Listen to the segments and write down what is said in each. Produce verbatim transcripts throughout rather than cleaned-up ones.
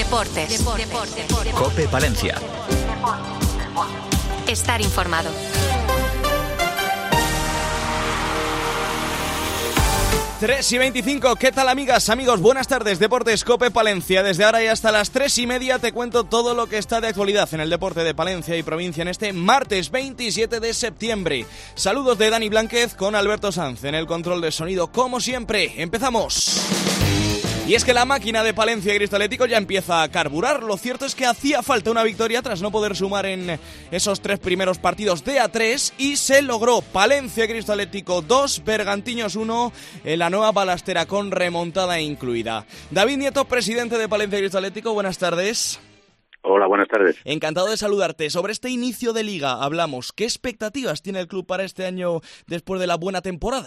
Deportes. Deportes. Deportes. COPE Palencia. Estar informado. tres y veinticinco, ¿qué tal amigas, amigos? Buenas tardes, Deportes COPE Palencia. Desde ahora y hasta las tres y media te cuento todo lo que está de actualidad en el deporte de Palencia y provincia en este martes veintisiete de septiembre. Saludos de Dani Blánquez con Alberto Sanz en el control de sonido, como siempre. ¡Empezamos! Y es que la máquina de Palencia y Cristalético ya empieza a carburar. Lo cierto es que hacía falta una victoria tras no poder sumar en esos tres primeros partidos de A tres y se logró. Palencia y Cristalético dos, Bergantiños uno, en la nueva balastera con remontada incluida. David Nieto, presidente de Palencia y Cristalético, buenas tardes. Hola, buenas tardes. Encantado de saludarte. Sobre este inicio de liga hablamos. ¿Qué expectativas tiene el club para este año después de la buena temporada?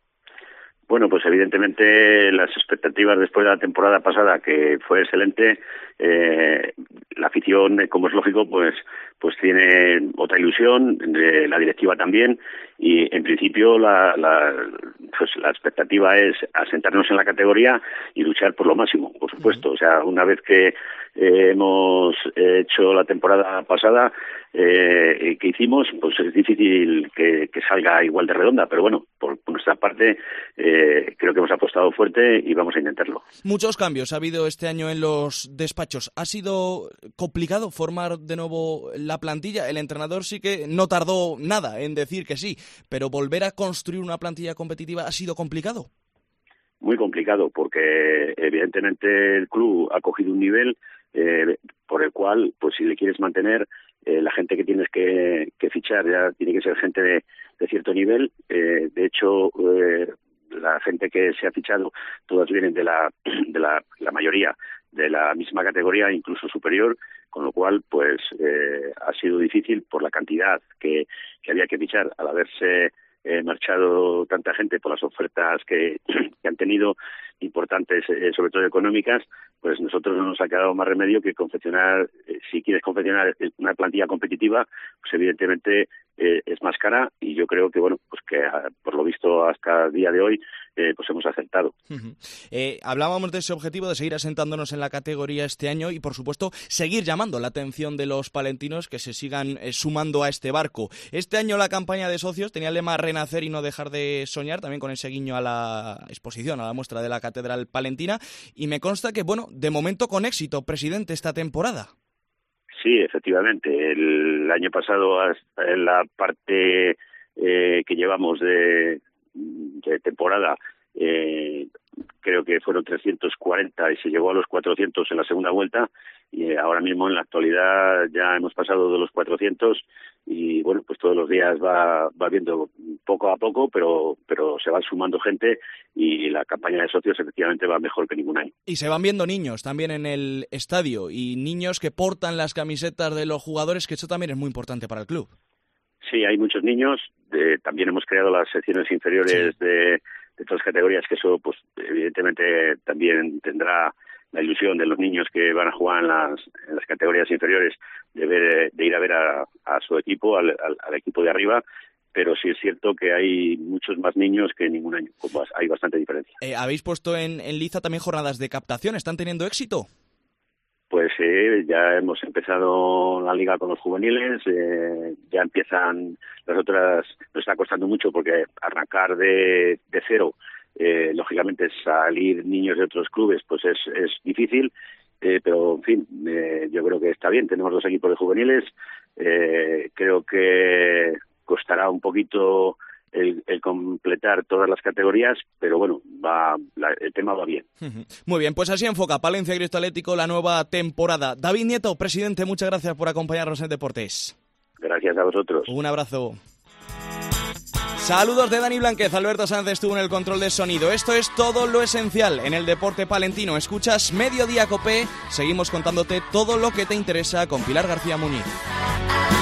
Bueno, pues evidentemente las expectativas después de la temporada pasada, que fue excelente, eh, la afición, como es lógico, pues pues tiene otra ilusión, eh, la directiva también, y en principio la, la, pues la expectativa es asentarnos en la categoría y luchar por lo máximo, por supuesto. O sea, una vez que eh, hemos hecho la temporada pasada, eh, que hicimos, pues es difícil que, que salga igual de redonda, pero bueno, por, por nuestra parte eh, creo que hemos apostado fuerte y vamos a intentarlo. Muchos cambios ha habido este año en los despachos. ¿Ha sido complicado formar de nuevo la plantilla? El entrenador sí que no tardó nada en decir que sí, pero volver a construir una plantilla competitiva ha sido complicado. Muy complicado, porque evidentemente el club ha cogido un nivel eh, por el cual, pues si le quieres mantener, eh, la gente que tienes que, que fichar ya tiene que ser gente de, de cierto nivel. Eh, de hecho, eh, la gente que se ha fichado, todas vienen de la, de la, la mayoría de la misma categoría, incluso superior, con lo cual pues eh, ha sido difícil por la cantidad que, que había que fichar al haberse eh, marchado tanta gente por las ofertas que, que han tenido importantes, eh, sobre todo económicas. Pues nosotros no nos ha quedado más remedio que confeccionar, eh, si quieres confeccionar una plantilla competitiva, pues evidentemente eh, es más cara, y yo creo que, bueno, pues que por lo visto hasta el día de hoy eh, pues hemos acertado. Uh-huh. Eh, hablábamos de ese objetivo de seguir asentándonos en la categoría este año y, por supuesto, seguir llamando la atención de los palentinos que se sigan eh, sumando a este barco. Este año la campaña de socios tenía el lema renacer y no dejar de soñar, también con ese guiño a la exposición, a la muestra de la Catedral Palentina, y me consta que, bueno, de momento con éxito, presidente, esta temporada. Sí, efectivamente. El año pasado, en la parte eh, que llevamos de, de temporada, eh, creo que fueron trescientos cuarenta y se llegó a los cuatrocientos en la segunda vuelta, y ahora mismo en la actualidad ya hemos pasado de los cuatrocientos y bueno, pues todos los días va, va viendo poco a poco, pero, pero se va sumando gente y la campaña de socios efectivamente va mejor que ningún año. Y se van viendo niños también en el estadio, y niños que portan las camisetas de los jugadores, que eso también es muy importante para el club. Sí, hay muchos niños. Eh, también hemos creado las secciones inferiores sí. de, de todas las categorías, que eso pues evidentemente también tendrá la ilusión de los niños que van a jugar en las, en las categorías inferiores de, ver, de ir a ver a, a su equipo, al, al, al equipo de arriba. Pero sí es cierto que hay muchos más niños que ningún año. Hay bastante diferencia. Eh, ¿Habéis puesto en, en liza también jornadas de captación? ¿Están teniendo éxito? Pues eh, ya hemos empezado la liga con los juveniles, eh, ya empiezan las otras. Nos está costando mucho porque arrancar de, de cero, eh, lógicamente salir niños de otros clubes pues es, es difícil, eh, pero en fin, eh, yo creo que está bien. Tenemos dos equipos de juveniles, eh, creo que costará un poquito el, el completar todas las categorías, pero bueno, va la, el tema va bien. Muy bien, pues así enfoca Palencia y Cristalético la nueva temporada. David Nieto, presidente, muchas gracias por acompañarnos en Deportes. Gracias a vosotros. Un abrazo. Saludos de Dani Blánquez. Alberto Sanz estuvo en el control de sonido. Esto es todo lo esencial en el deporte palentino. Escuchas Mediodía Copé. Seguimos contándote todo lo que te interesa con Pilar García Muñiz.